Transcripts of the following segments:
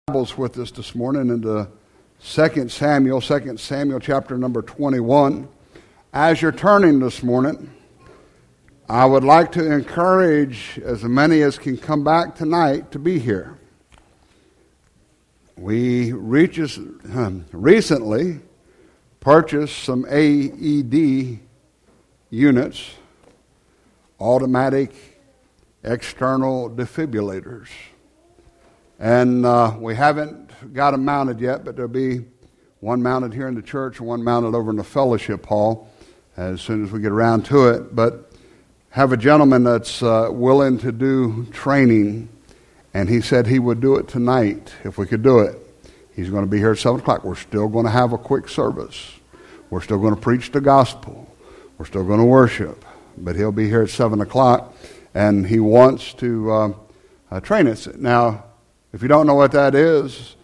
Bibles with us this morning into 2 Samuel chapter number 21. As you're turning this morning, I would like to encourage as many as can come back tonight to be here. We recently purchased some AED units, automatic external defibrillators. And we haven't got them mounted yet, but there'll be one mounted here in the church and one mounted over in the fellowship hall as soon as we get around to it. But have a gentleman that's willing to do training, and he said he would do it tonight if we could do it. He's going to be here at 7 o'clock. We're still going to have a quick service. We're still going to preach the gospel. We're still going to worship. But he'll be here at 7 o'clock, and he wants to train us. Now, if you don't know what that is,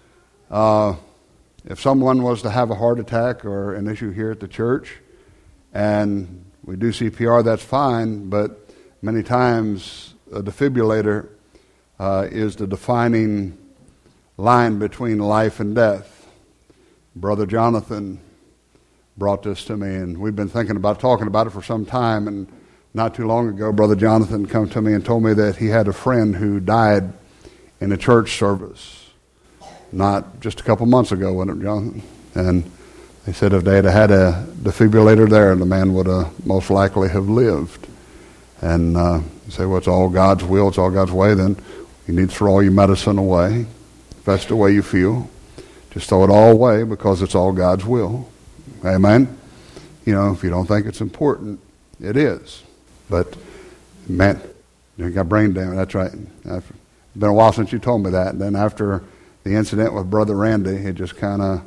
if someone was to have a heart attack or an issue here at the church, and we do CPR, that's fine, but many times a defibrillator is the defining line between life and death. Brother Jonathan brought this to me, and we've been talking about it for some time, and not too long ago, Brother Jonathan came to me and told me that he had a friend who died in a church service, not just a couple months ago, wasn't it, Jonathan? And they said if they had had a defibrillator there, the man would most likely have lived. And you say, well, it's all God's will, it's all God's way, then you need to throw all your medicine away. If that's the way you feel, just throw it all away because it's all God's will. Amen? You know, if you don't think it's important, it is. But, man, you got brain damage, that's right. It's been a while since you told me that. And then after the incident with Brother Randy, it just kind of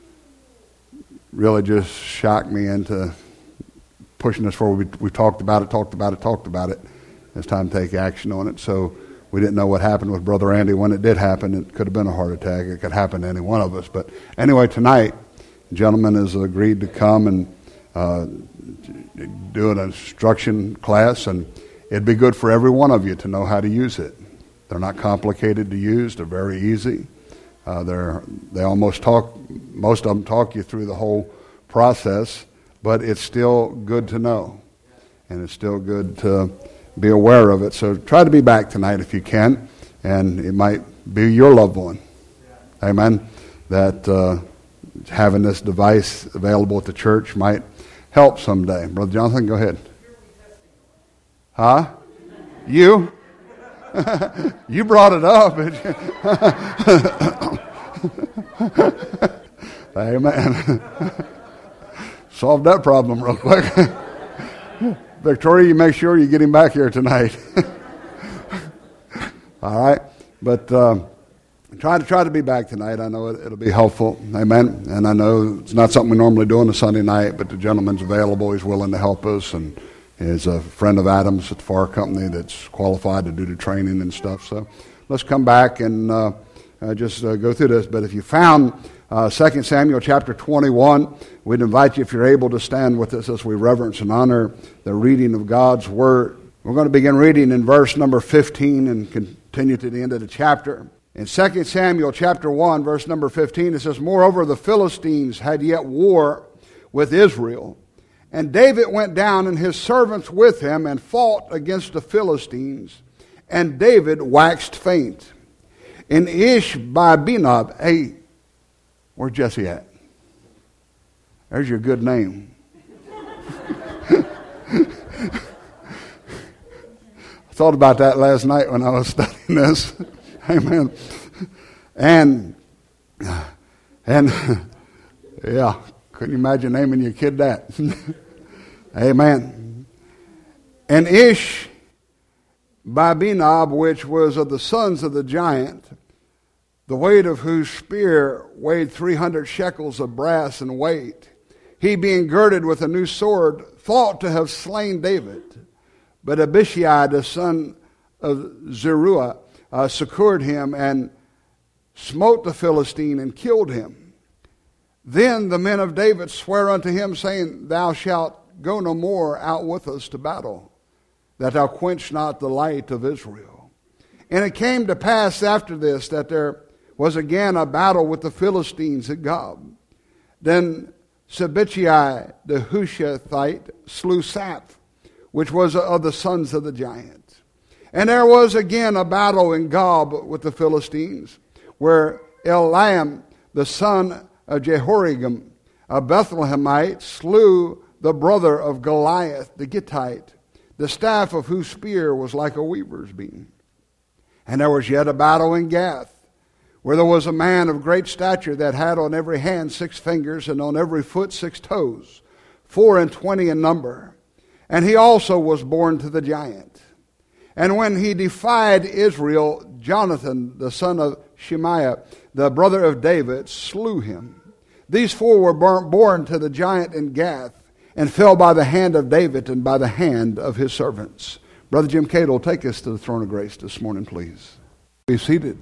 really just shocked me into pushing us forward. We talked about it. It's time to take action on it. So we didn't know what happened with Brother Randy. When it did happen, it could have been a heart attack. It could happen to any one of us. But anyway, tonight, the gentleman has agreed to come and do an instruction class. And it'd be good for every one of you to know how to use it. They're not complicated to use. They're very easy. They almost talk. Most of them talk you through the whole process, but it's still good to know, and it's still good to be aware of it. So try to be back tonight if you can, and it might be your loved one. Amen. That having this device available at the church might help someday. Brother Jonathan, go ahead. Huh? You? You brought it up. Amen. Solved that problem real quick. Victoria, you make sure you get him back here tonight. All right. But try to be back tonight. I know it'll be helpful. Amen. And I know it's not something we normally do on a Sunday night, but the gentleman's available. He's willing to help us, and is a friend of Adam's at the Far Company that's qualified to do the training and stuff. So let's come back and just go through this. But if you found 2 Samuel chapter 21, we'd invite you, if you're able, to stand with us as we reverence and honor the reading of God's Word. We're going to begin reading in verse number 15 and continue to the end of the chapter. In 2 Samuel chapter 1, verse number 15, it says, "Moreover, the Philistines had yet war with Israel. And David went down and his servants with him and fought against the Philistines. And David waxed faint. In Ishbi-benob," hey, where's Jesse at? There's your good name. I thought about that last night when I was studying this. Amen. And yeah, couldn't you imagine naming your kid that? Amen. And Ishbi-benob, which was of the sons of the giant, the weight of whose spear weighed 300 shekels of brass in weight, he being girded with a new sword, thought to have slain David. But Abishai, the son of Zeruiah, succored him and smote the Philistine and killed him. Then the men of David sware unto him, saying, Thou shalt go no more out with us to battle, that thou quench not the light of Israel. And it came to pass after this that there was again a battle with the Philistines at Gob. Then Sibbechai the Hushathite slew Saph, which was of the sons of the giant. And there was again a battle in Gob with the Philistines, where Eliam, the son of Jehoram, a Bethlehemite, slew the brother of Goliath the Gittite, the staff of whose spear was like a weaver's beam. And there was yet a battle in Gath, where there was a man of great stature that had on every hand 6 fingers, and on every foot 6 toes, 24 in number. And he also was born to the giant. And when he defied Israel, Jonathan, the son of Shemaiah, the brother of David, slew him. These 4 were born to the giant in Gath, and fell by the hand of David and by the hand of his servants. Brother Jim Cato, take us to the throne of grace this morning, please. Be seated.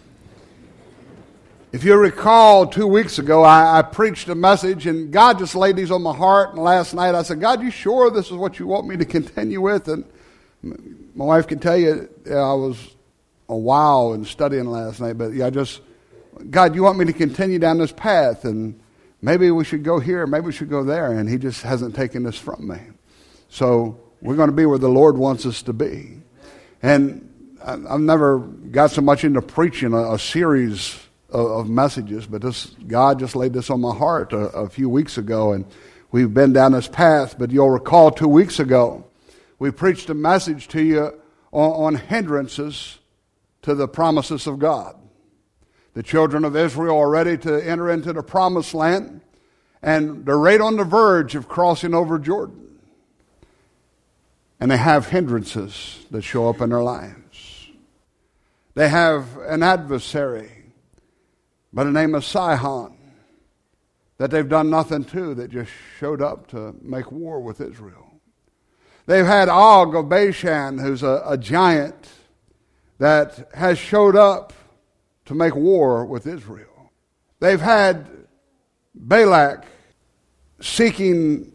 If you recall, 2 weeks ago, I preached a message, and God just laid these on my heart. And last night I said, God, you sure this is what you want me to continue with? And my wife can tell you, I was a while in studying last night, but God, you want me to continue down this path? And maybe we should go here, maybe we should go there. And he just hasn't taken this from me. So we're going to be where the Lord wants us to be. And I've never got so much into preaching a series of messages, but God just laid this on my heart a few weeks ago, and we've been down this path. But you'll recall 2 weeks ago, we preached a message to you on hindrances to the promises of God. The children of Israel are ready to enter into the promised land, and they're right on the verge of crossing over Jordan. And they have hindrances that show up in their lives. They have an adversary by the name of Sihon that they've done nothing to, that just showed up to make war with Israel. They've had Og of Bashan, who's a giant that has showed up to make war with Israel. They've had Balak seeking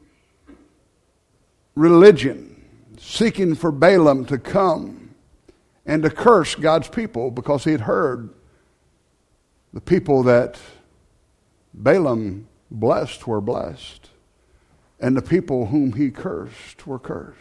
religion, seeking for Balaam to come and to curse God's people, because he had heard the people that Balaam blessed were blessed, and the people whom he cursed were cursed.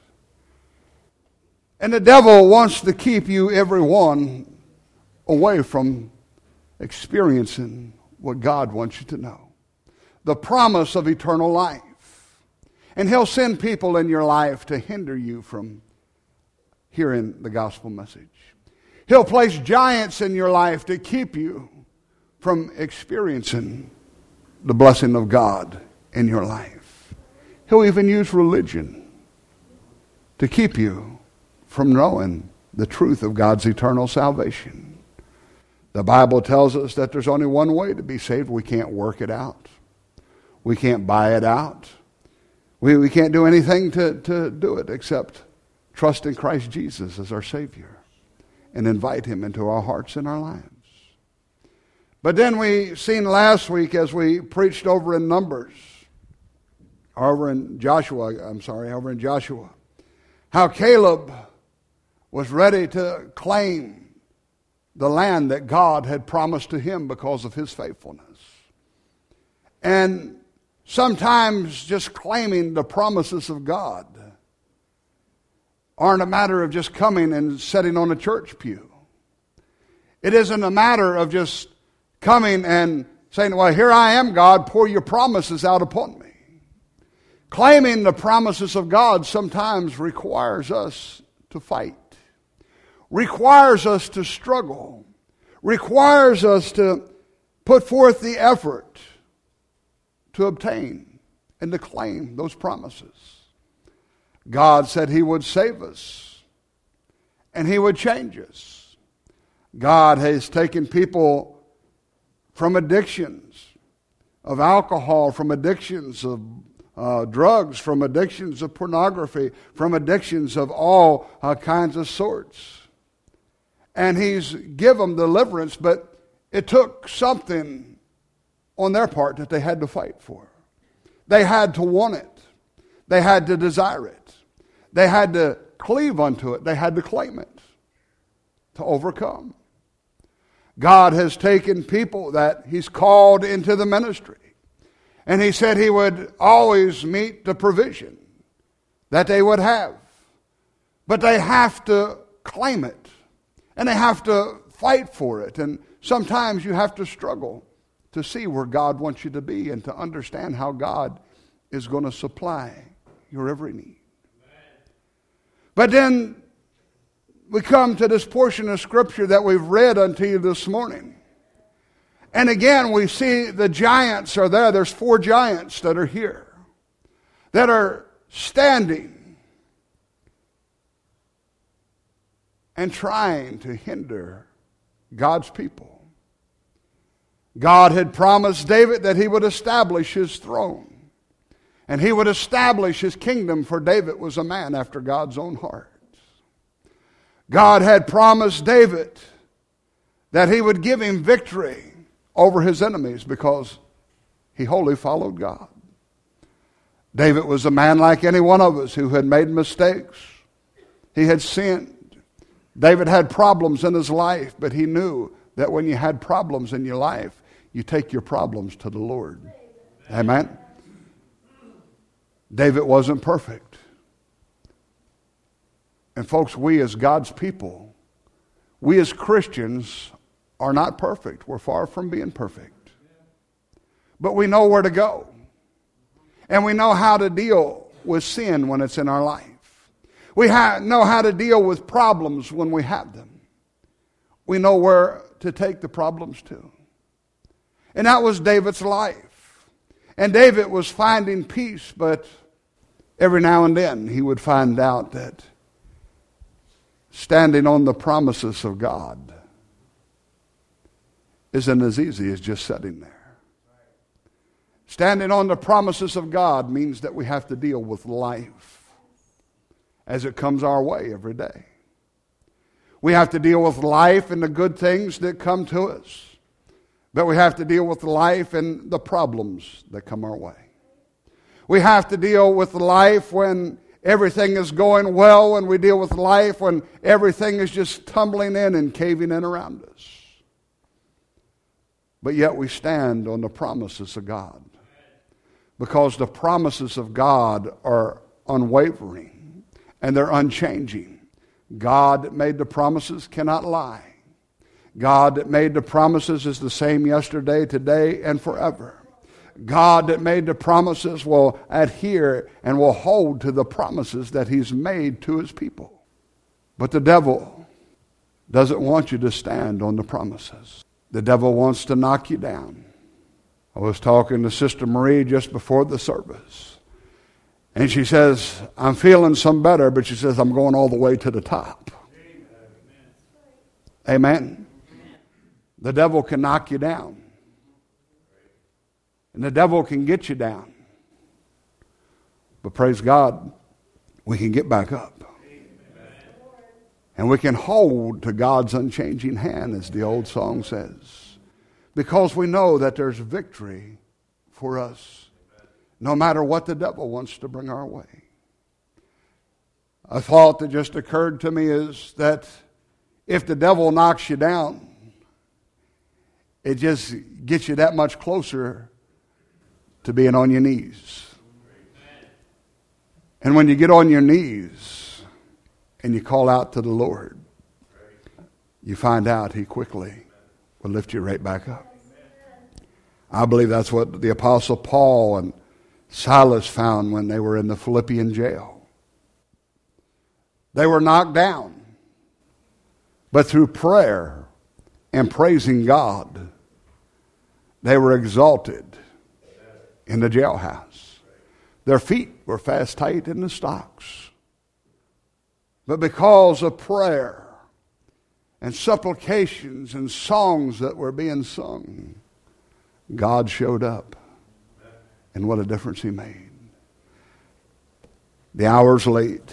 And the devil wants to keep you, everyone, away from experiencing what God wants you to know. The promise of eternal life. And he'll send people in your life to hinder you from hearing the gospel message. He'll place giants in your life to keep you from experiencing the blessing of God in your life. He'll even use religion to keep you from knowing the truth of God's eternal salvation. The Bible tells us that there's only one way to be saved. We can't work it out. We can't buy it out. We can't do anything to do it except trust in Christ Jesus as our Savior and invite Him into our hearts and our lives. But then we seen last week, as we preached over in Joshua, how Caleb was ready to claim the land that God had promised to him because of his faithfulness. And sometimes just claiming the promises of God aren't a matter of just coming and sitting on a church pew. It isn't a matter of just coming and saying, well, here I am, God, pour your promises out upon me. Claiming the promises of God sometimes requires us to fight, requires us to struggle, requires us to put forth the effort to obtain and to claim those promises. God said He would save us and He would change us. God has taken people from addictions of alcohol, from addictions of drugs, from addictions of pornography, from addictions of all kinds of sorts. And He's given them deliverance, but it took something on their part that they had to fight for. They had to want it. They had to desire it. They had to cleave unto it. They had to claim it to overcome. God has taken people that He's called into the ministry. And He said He would always meet the provision that they would have. But they have to claim it. And they have to fight for it. And sometimes you have to struggle to see where God wants you to be and to understand how God is going to supply your every need. But then we come to this portion of Scripture that we've read unto you this morning. And again, we see the giants are there. There's 4 giants that are here that are standing and trying to hinder God's people. God had promised David that He would establish His throne. And He would establish His kingdom, for David was a man after God's own heart. God had promised David that He would give him victory over his enemies because he wholly followed God. David was a man like any one of us who had made mistakes. He had sinned. David had problems in his life, but he knew that when you had problems in your life, you take your problems to the Lord. Amen? David wasn't perfect. And folks, we as God's people, we as Christians are not perfect. We're far from being perfect. But we know where to go. And we know how to deal with sin when it's in our life. We know how to deal with problems when we have them. We know where to take the problems to. And that was David's life. And David was finding peace, but every now and then he would find out that standing on the promises of God isn't as easy as just sitting there. Standing on the promises of God means that we have to deal with life as it comes our way every day. We have to deal with life and the good things that come to us. But we have to deal with life and the problems that come our way. We have to deal with life when everything is going well, and we deal with life when everything is just tumbling in and caving in around us. But yet we stand on the promises of God, because the promises of God are unwavering and they're unchanging. God that made the promises cannot lie. God that made the promises is the same yesterday, today, and forever. God that made the promises will adhere and will hold to the promises that He's made to His people. But the devil doesn't want you to stand on the promises. The devil wants to knock you down. I was talking to Sister Marie just before the service. And she says, I'm feeling some better, but she says, I'm going all the way to the top. Amen. The devil can knock you down. And the devil can get you down. But praise God, we can get back up. And we can hold to God's unchanging hand, as the old song says. Because we know that there's victory for us, no matter what the devil wants to bring our way. A thought that just occurred to me is that if the devil knocks you down, it just gets you that much closer to being on your knees. And when you get on your knees and you call out to the Lord, you find out He quickly will lift you right back up. I believe that's what the Apostle Paul and Silas found when they were in the Philippian jail. They were knocked down, but through prayer and praising God, they were exalted in the jailhouse. Their feet were fast tight in the stocks. But because of prayer and supplications and songs that were being sung, God showed up. And what a difference He made. The hour's late.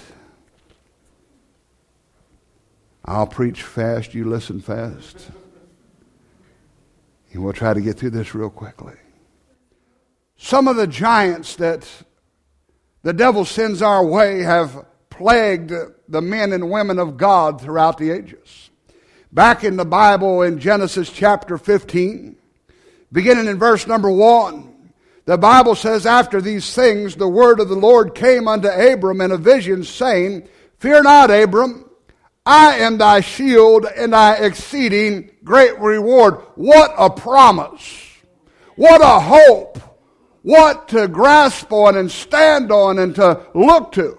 I'll preach fast, you listen fast. And we'll try to get through this real quickly. Some of the giants that the devil sends our way have plagued the men and women of God throughout the ages. Back in the Bible in Genesis chapter 15, beginning in verse number 1, the Bible says, after these things, the word of the Lord came unto Abram in a vision, saying, Fear not, Abram, I am thy shield and thy exceeding great reward. What a promise. What a hope. What to grasp on and stand on and to look to.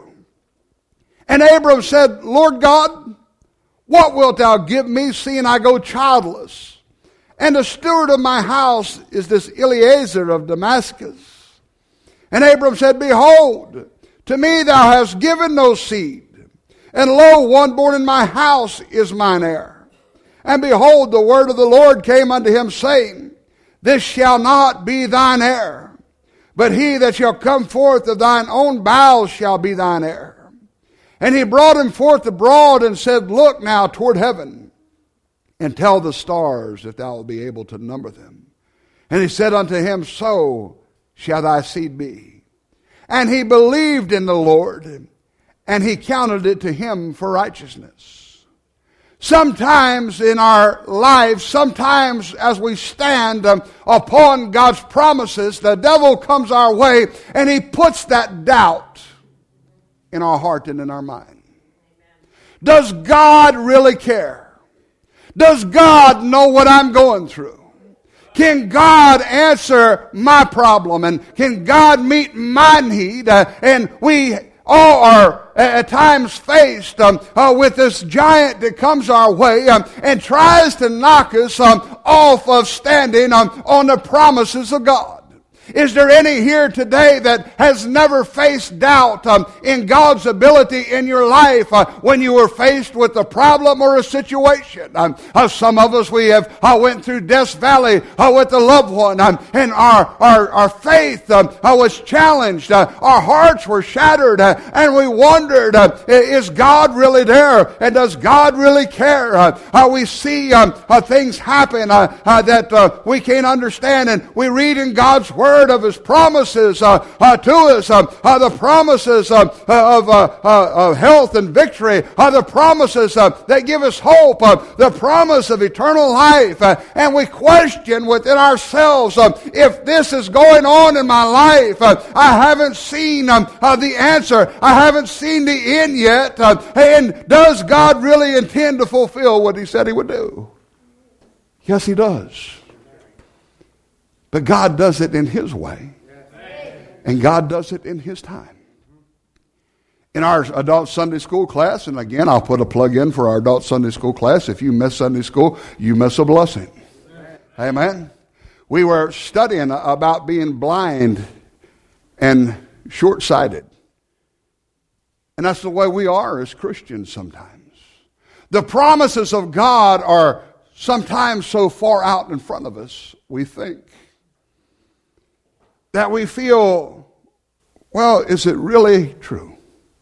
And Abram said, Lord God, what wilt thou give me, seeing I go childless? And the steward of my house is this Eliezer of Damascus. And Abram said, Behold, to me thou hast given no seed. And lo, one born in my house is mine heir. And behold, the word of the Lord came unto him, saying, This shall not be thine heir, but he that shall come forth of thine own bowels shall be thine heir. And he brought him forth abroad and said, Look now toward heaven, and tell the stars if thou wilt be able to number them. And he said unto him, So shall thy seed be. And he believed in the Lord, and he counted it to him for righteousness. Sometimes in our lives, sometimes as we stand upon God's promises, the devil comes our way and he puts that doubt in our heart and in our mind. Does God really care? Does God know what I'm going through? Can God answer my problem? And can God meet my need? And we all are at times faced with this giant that comes our way and tries to knock us off of standing on the promises of God. Is there any here today that has never faced doubt in God's ability in your life when you were faced with a problem or a situation? Some of us, we have went through Death Valley with a loved one, and our faith was challenged. Our hearts were shattered, and we wondered, is God really there? And does God really care? We see things happen that we can't understand, and we read in God's Word of His promises to us, the promises of health and victory, the promises that give us hope, the promise of eternal life, and we question within ourselves, if this is going on in my life, I haven't seen the answer, I haven't seen the end yet, and does God really intend to fulfill what He said He would do? Yes, He does. But God does it in His way. And God does it in His time. In our adult Sunday school class, and again, I'll put a plug in for our adult Sunday school class. If you miss Sunday school, you miss a blessing. Amen. We were studying about being blind and short-sighted. And that's the way we are as Christians sometimes. The promises of God are sometimes so far out in front of us, we think, that we feel, well, is it really true?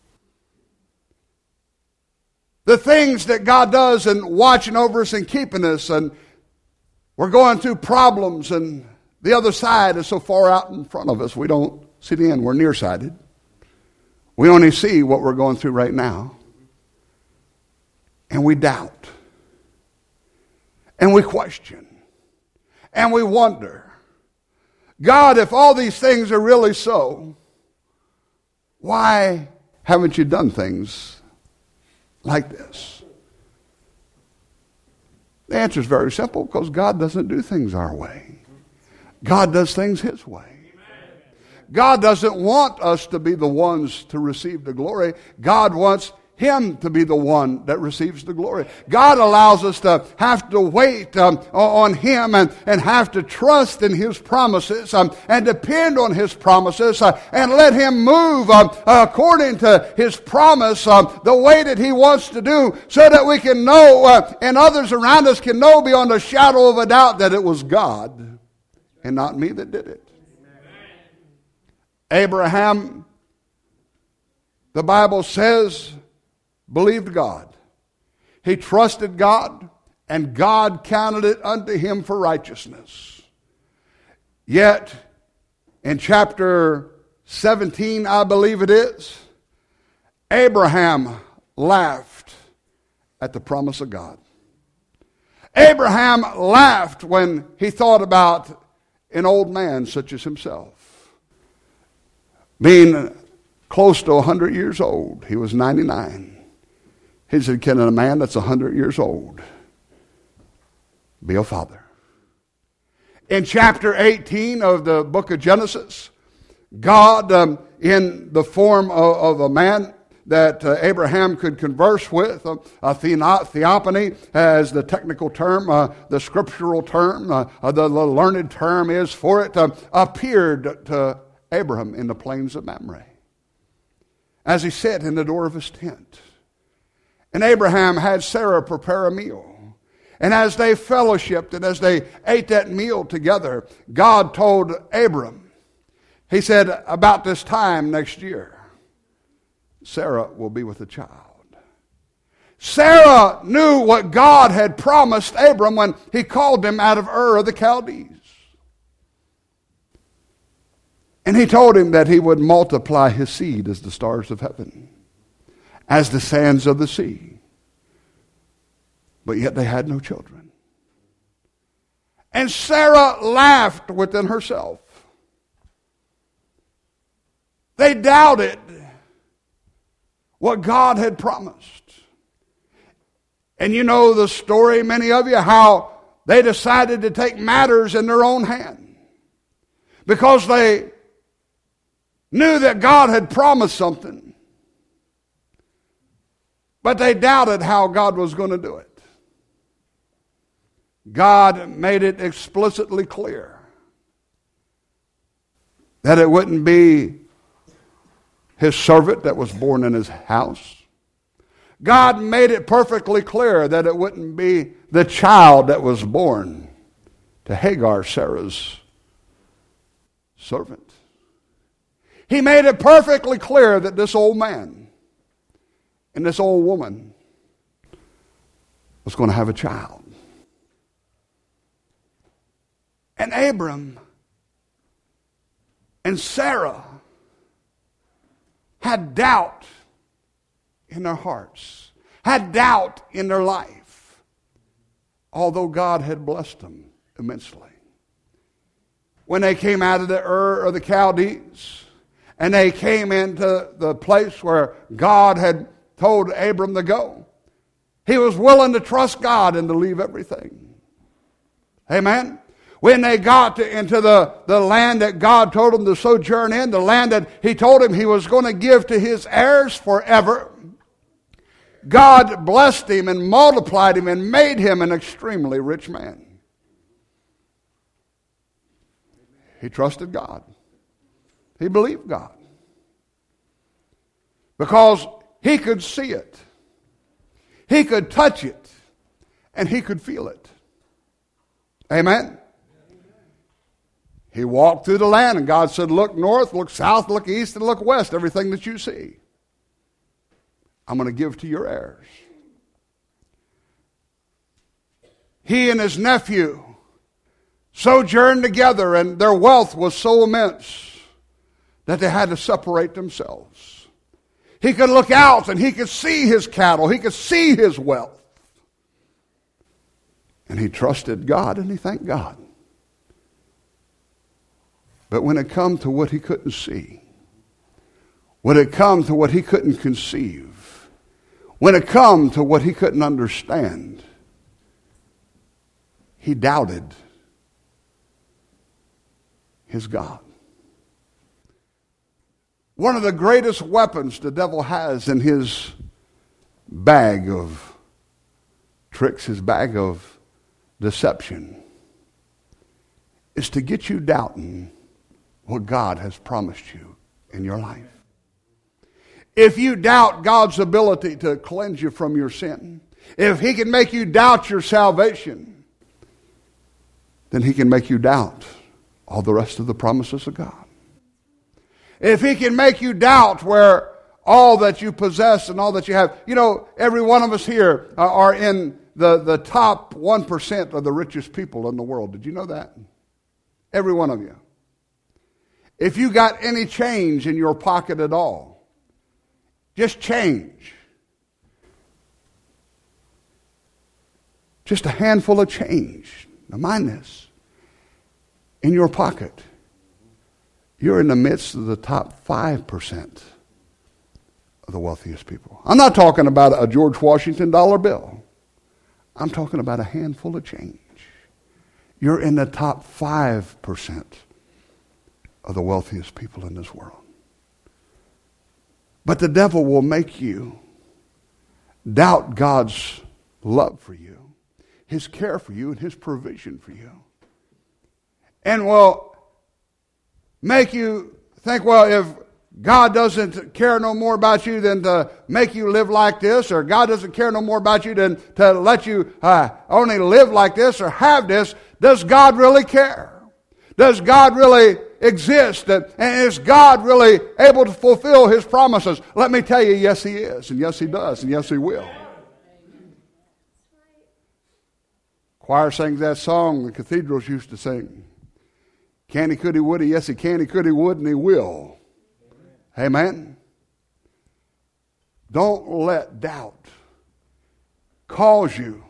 The things that God does in watching over us and keeping us, and we're going through problems, and the other side is so far out in front of us, we don't see the end. We're nearsighted. We only see what we're going through right now. And we doubt. And we question. And we wonder, God, if all these things are really so, why haven't you done things like this? The answer is very simple, because God doesn't do things our way. God does things His way. God doesn't want us to be the ones to receive the glory. God wants Him to be the one that receives the glory. God allows us to have to wait on Him and have to trust in His promises and depend on His promises and let Him move according to His promise the way that He wants to do, so that we can know and others around us can know beyond a shadow of a doubt that it was God and not me that did it. Abraham, the Bible says, believed God. He trusted God, and God counted it unto him for righteousness. Yet, in chapter 17, I believe it is, Abraham laughed at the promise of God. Abraham laughed when he thought about an old man such as himself, being close to 100 years old. He was 99. He said, can a man that's 100 years old be a father? In chapter 18 of the book of Genesis, God, in the form of a man that Abraham could converse with, theophany as the technical term, the scriptural term, the learned term is for it, appeared to Abraham in the plains of Mamre as he sat in the door of his tent. And Abraham had Sarah prepare a meal. And as they fellowshiped and as they ate that meal together, God told Abram, he said, about this time next year, Sarah will be with a child. Sarah knew what God had promised Abram when he called him out of Ur of the Chaldees. And he told him that he would multiply his seed as the stars of heaven, as the sands of the sea. But yet they had no children. And Sarah laughed within herself. They doubted what God had promised. And you know the story, many of you, how they decided to take matters in their own hand. Because they knew that God had promised something. But they doubted how God was going to do it. God made it explicitly clear that it wouldn't be his servant that was born in his house. God made it perfectly clear that it wouldn't be the child that was born to Hagar, Sarah's servant. He made it perfectly clear that this old man and this old woman was going to have a child. And Abram and Sarah had doubt in their hearts, had doubt in their life, although God had blessed them immensely. When they came out of the Ur of the Chaldees, and they came into the place where God had told Abram to go, he was willing to trust God and to leave everything. Amen? When they got into the land that God told them to sojourn in, the land that he told him he was going to give to his heirs forever, God blessed him and multiplied him and made him an extremely rich man. He trusted God. He believed God. Because he could see it. He could touch it. And he could feel it. Amen? He walked through the land and God said, look north, look south, look east, and look west. Everything that you see, I'm going to give to your heirs. He and his nephew sojourned together, and their wealth was so immense that they had to separate themselves. He could look out and he could see his cattle. He could see his wealth. And he trusted God and he thanked God. But when it come to what he couldn't see, when it come to what he couldn't conceive, when it come to what he couldn't understand, he doubted his God. One of the greatest weapons the devil has in his bag of tricks, his bag of deception, is to get you doubting what God has promised you in your life. If you doubt God's ability to cleanse you from your sin, if he can make you doubt your salvation, then he can make you doubt all the rest of the promises of God. If he can make you doubt where all that you possess and all that you have, you know, every one of us here are in the top 1% of the richest people in the world. Did you know that? Every one of you. If you got any change in your pocket at all, just change just a handful of change. Now mind this. In your pocket, you're in the midst of the top 5% of the wealthiest people. I'm not talking about a George Washington dollar bill. I'm talking about a handful of change. You're in the top 5% of the wealthiest people in this world. But the devil will make you doubt God's love for you, His care for you, and His provision for you. And will make you think, well, if God doesn't care no more about you than to make you live like this, or God doesn't care no more about you than to let you only live like this or have this, does God really care? Does God really exist? And is God really able to fulfill His promises? Let me tell you, yes, He is, and yes, He does, and yes, He will. Choir sings that song the cathedrals used to sing. Can He, could He, would He? Yes, He can, He could, He would, and He will. Amen. Don't let doubt cause you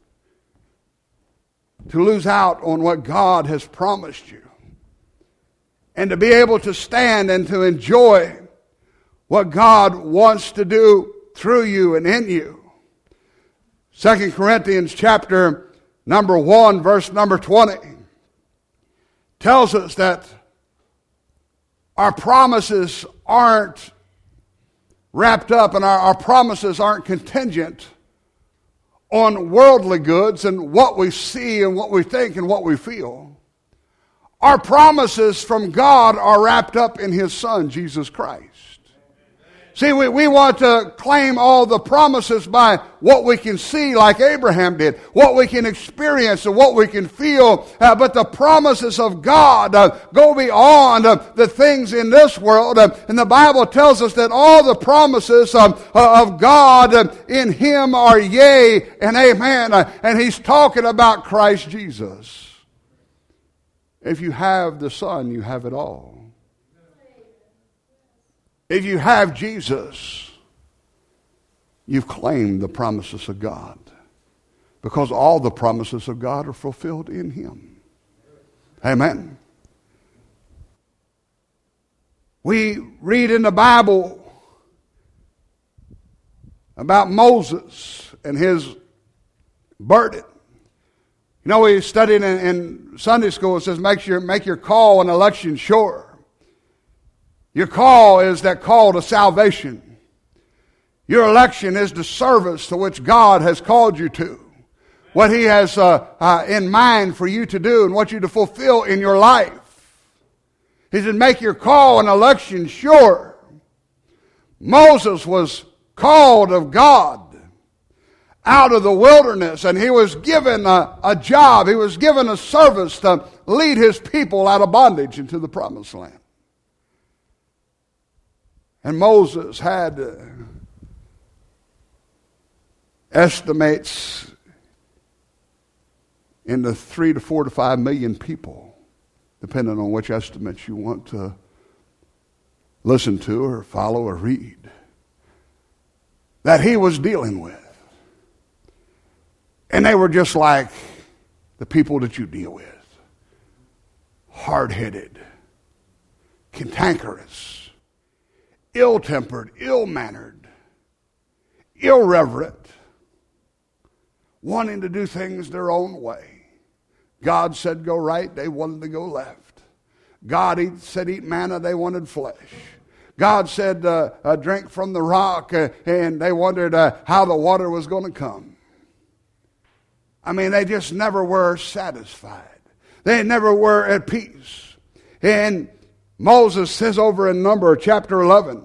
to lose out on what God has promised you, and to be able to stand and to enjoy what God wants to do through you and in you. 2 Corinthians chapter number 1, verse number 20 tells us that our promises aren't wrapped up, and our promises aren't contingent on worldly goods and what we see and what we think and what we feel. Our promises from God are wrapped up in His Son, Jesus Christ. See, we want to claim all the promises by what we can see, like Abraham did, what we can experience and what we can feel. But the promises of God go beyond the things in this world. And the Bible tells us that all the promises of God in Him are yea and amen. And He's talking about Christ Jesus. If you have the Son, you have it all. If you have Jesus, you've claimed the promises of God, because all the promises of God are fulfilled in Him. Amen. We read in the Bible about Moses and his burden. You know, we studied in Sunday school, it says make your call and election sure. Your call is that call to salvation. Your election is the service to which God has called you to. What He has in mind for you to do and what you to fulfill in your life. He said, make your call and election sure. Moses was called of God out of the wilderness, and he was given a job. He was given a service to lead his people out of bondage into the promised land. And Moses had estimates in the 3 to 4 to 5 million people, depending on which estimates you want to listen to or follow or read, that he was dealing with. And they were just like the people that you deal with. Hard-headed, cantankerous, ill-tempered, ill-mannered, irreverent, wanting to do things their own way. God said go right, they wanted to go left. God said eat manna, they wanted flesh. God said drink from the rock, and they wondered how the water was going to come. I mean, they just never were satisfied. They never were at peace. And Moses says over in Numbers chapter 11,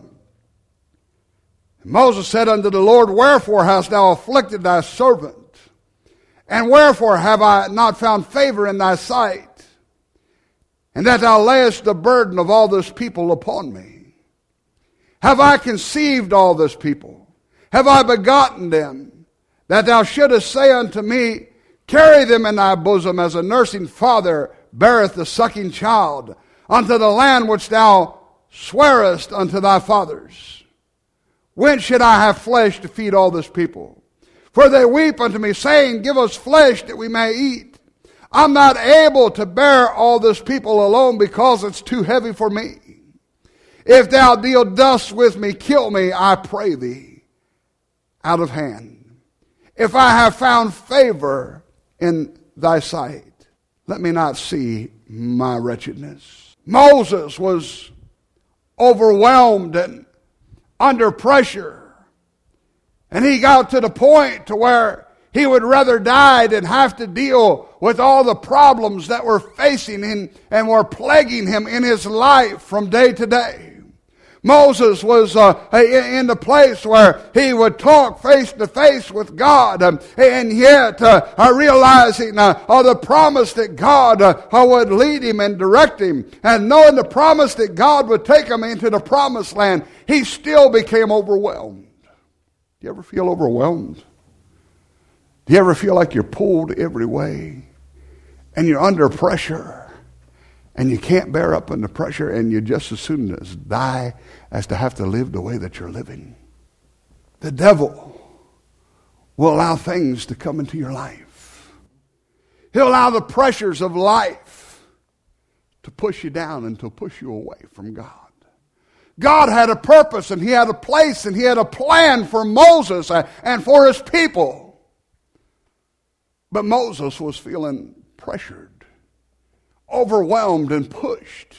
Moses said unto the Lord, wherefore hast thou afflicted thy servant? And wherefore have I not found favor in thy sight? And that thou layest the burden of all this people upon me? Have I conceived all this people? Have I begotten them? That thou shouldest say unto me, carry them in thy bosom as a nursing father beareth the sucking child, unto the land which thou swearest unto thy fathers. When should I have flesh to feed all this people? For they weep unto me, saying, Give us flesh that we may eat. I'm not able to bear all this people alone, because it's too heavy for me. If thou deal thus with me, kill me, I pray thee, out of hand. If I have found favor in thy sight, let me not see my wretchedness. Moses was overwhelmed and under pressure. And he got to the point to where he would rather die than have to deal with all the problems that were facing him and were plaguing him in his life from day to day. Moses was in the place where he would talk face to face with God, and yet realizing the promise that God would lead him and direct him, and knowing the promise that God would take him into the promised land, he still became overwhelmed. Do you ever feel overwhelmed? Do you ever feel like you're pulled every way and you're under pressure? And you can't bear up under pressure, and you just as soon as die as to have to live the way that you're living. The devil will allow things to come into your life. He'll allow the pressures of life to push you down and to push you away from God. God had a purpose, and he had a place, and he had a plan for Moses and for his people. But Moses was feeling pressured, overwhelmed and pushed.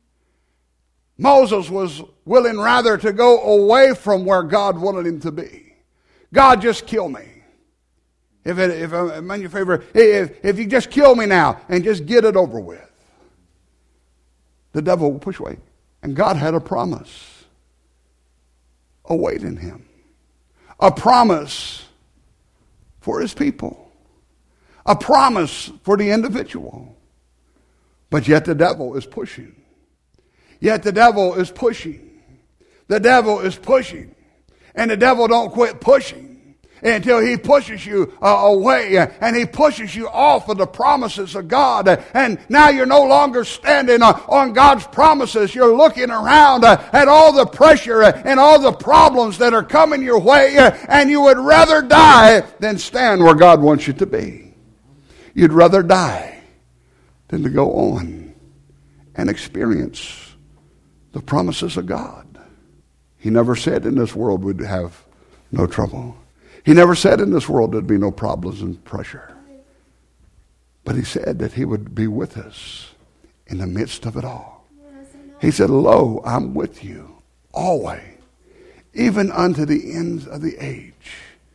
Moses was willing rather to go away from where God wanted him to be. God, just kill me. If I'm in your favor, if you just kill me now and just get it over with. The devil will push away. And God had a promise awaiting him. A promise for his people. A promise for the individual. But yet the devil is pushing. Yet the devil is pushing. The devil is pushing. And the devil don't quit pushing until he pushes you away, and he pushes you off of the promises of God. And now you're no longer standing on God's promises. You're looking around at all the pressure and all the problems that are coming your way, and you would rather die than stand where God wants you to be. You'd rather die than to go on and experience the promises of God. He never said in this world we'd have no trouble. He never said in this world there'd be no problems and pressure. But he said that he would be with us in the midst of it all. He said, Lo, I'm with you always, even unto the ends of the age.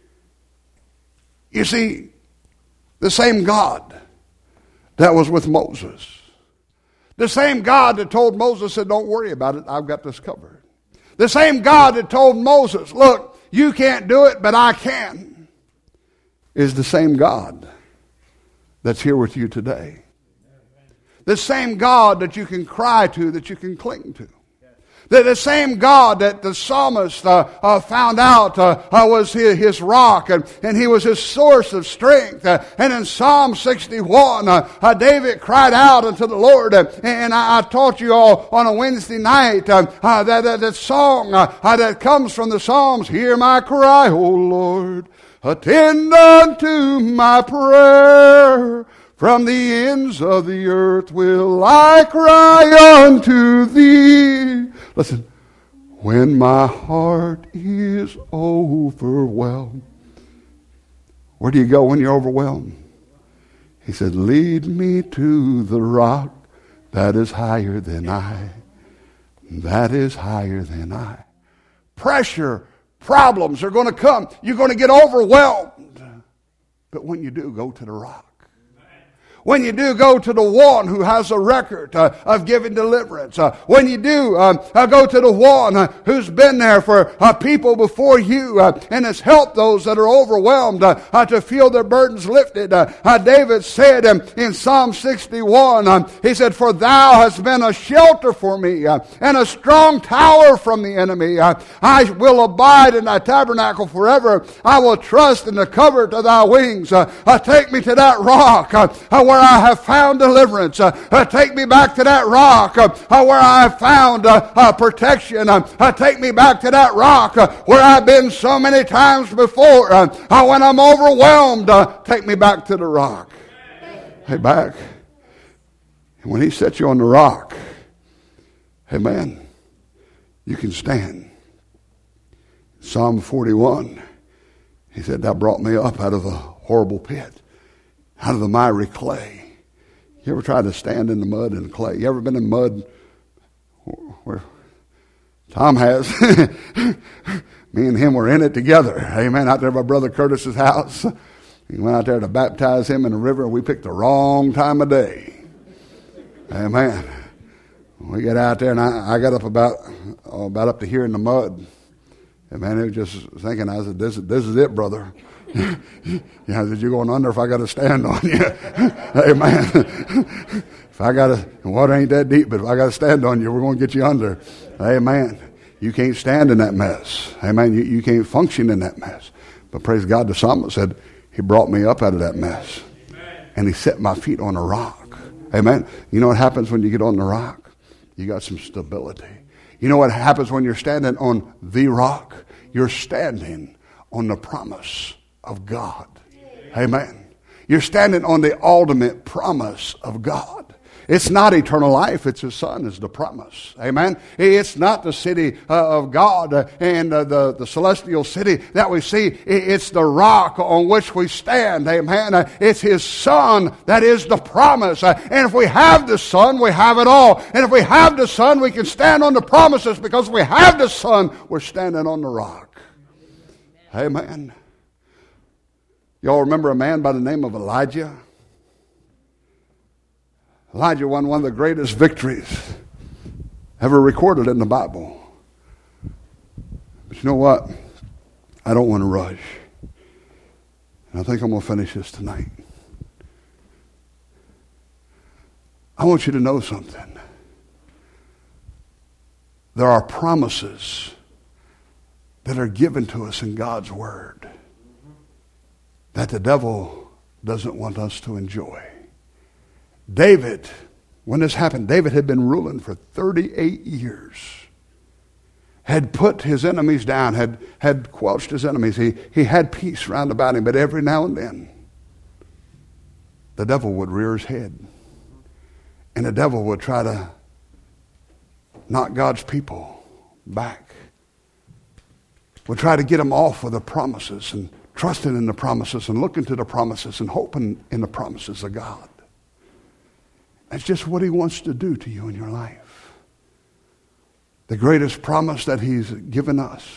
You see, the same God that was with Moses, the same God that told Moses, said, don't worry about it, I've got this covered. The same God that told Moses, look, you can't do it, but I can, is the same God that's here with you today. The same God that you can cry to, that you can cling to. The same God that the psalmist found out was his rock, and he was his source of strength. And in Psalm 61, David cried out unto the Lord. And I taught you all on a Wednesday night that song that comes from the Psalms. Hear my cry, O Lord. Attend unto my prayer. From the ends of the earth will I cry unto thee. Listen, when my heart is overwhelmed. Where do you go when you're overwhelmed? He said, lead me to the rock that is higher than I. That is higher than I. Pressure, problems are going to come. You're going to get overwhelmed. But when you do, go to the rock. When you do, go to the one who has a record of giving deliverance. When you do, go to the one who's been there for people before you and has helped those that are overwhelmed to feel their burdens lifted. David said in Psalm 61, he said, for thou hast been a shelter for me and a strong tower from the enemy. I will abide in thy tabernacle forever. I will trust in the covert of thy wings. Take me to that rock where where I have found deliverance. Take me back to that rock where I have found protection. Take me back to that rock where I've been so many times before. When I'm overwhelmed, take me back to the rock. Hey, back. And when he sets you on the rock, amen, you can stand. Psalm 41, he said, thou brought me up out of the horrible pit, out of the miry clay. You ever tried to stand in the mud and clay? You ever been in mud? Where Tom has. Me and him were in it together. Amen. Out there by Brother Curtis's house. He went out there to baptize him in the river, and we picked the wrong time of day. Amen. We got out there, and I got up about up to here in the mud. And man, it was just thinking, I said, this is it, brother. I said, you're going under if I got to stand on you. Amen. If I got to, the water ain't that deep, but if I got to stand on you, we're going to get you under. Amen. You can't stand in that mess. Amen. You can't function in that mess. But praise God, the psalmist said, he brought me up out of that mess. And he set my feet on a rock. Amen. You know what happens when you get on the rock? You got some stability. You know what happens when you're standing on the rock? You're standing on the promise of God. Amen. You're standing on the ultimate promise of God. It's not eternal life. It's His Son is the promise. Amen. It's not the city of God and the celestial city that we see. It's the rock on which we stand. Amen. It's His Son that is the promise. And if we have the Son, we have it all. And if we have the Son, we can stand on the promises, because if we have the Son, we're standing on the rock. Amen. Y'all remember a man by the name of Elijah? Elijah won one of the greatest victories ever recorded in the Bible. But you know what? I don't want to rush. And I think I'm going to finish this tonight. I want you to know something. There are promises that are given to us in God's Word that the devil doesn't want us to enjoy. David, when this happened, David had been ruling for 38 years. Had put his enemies down, had quenched his enemies. He had peace round about him, but every now and then, the devil would rear his head. And the devil would try to knock God's people back. Would try to get them off of the promises and trusting in the promises and looking to the promises and hoping in the promises of God. That's just what He wants to do to you in your life. The greatest promise that He's given us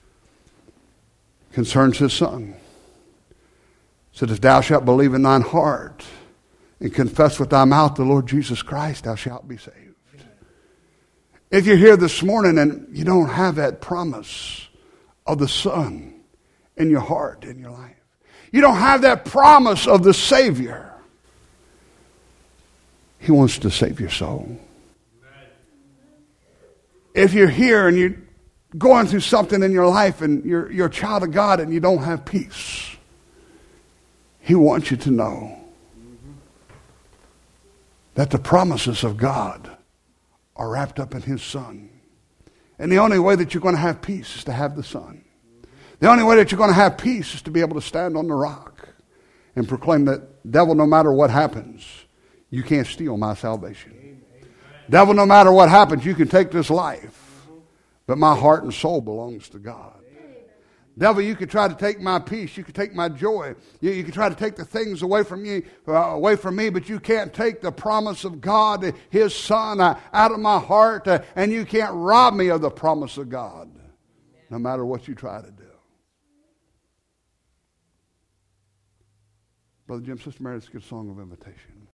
concerns His Son. He said, if thou shalt believe in thine heart and confess with thy mouth the Lord Jesus Christ, thou shalt be saved. If you're here this morning and you don't have that promise of the Son in your heart, in your life, you don't have that promise of the Savior, He wants to save your soul. If you're here and you're going through something in your life and you're a child of God and you don't have peace, He wants you to know that the promises of God are wrapped up in His Son. And the only way that you're going to have peace is to have the Son. The only way that you're going to have peace is to be able to stand on the rock and proclaim that, devil, no matter what happens, you can't steal my salvation. Amen. Devil, no matter what happens, you can take this life, but my heart and soul belongs to God. Amen. Devil, you can try to take my peace, you can take my joy, you can try to take the things away from me, but you can't take the promise of God, His Son, out of my heart, and you can't rob me of the promise of God, no matter what you try to do. Brother Jim, Sister Mary, let's get a song of invitation.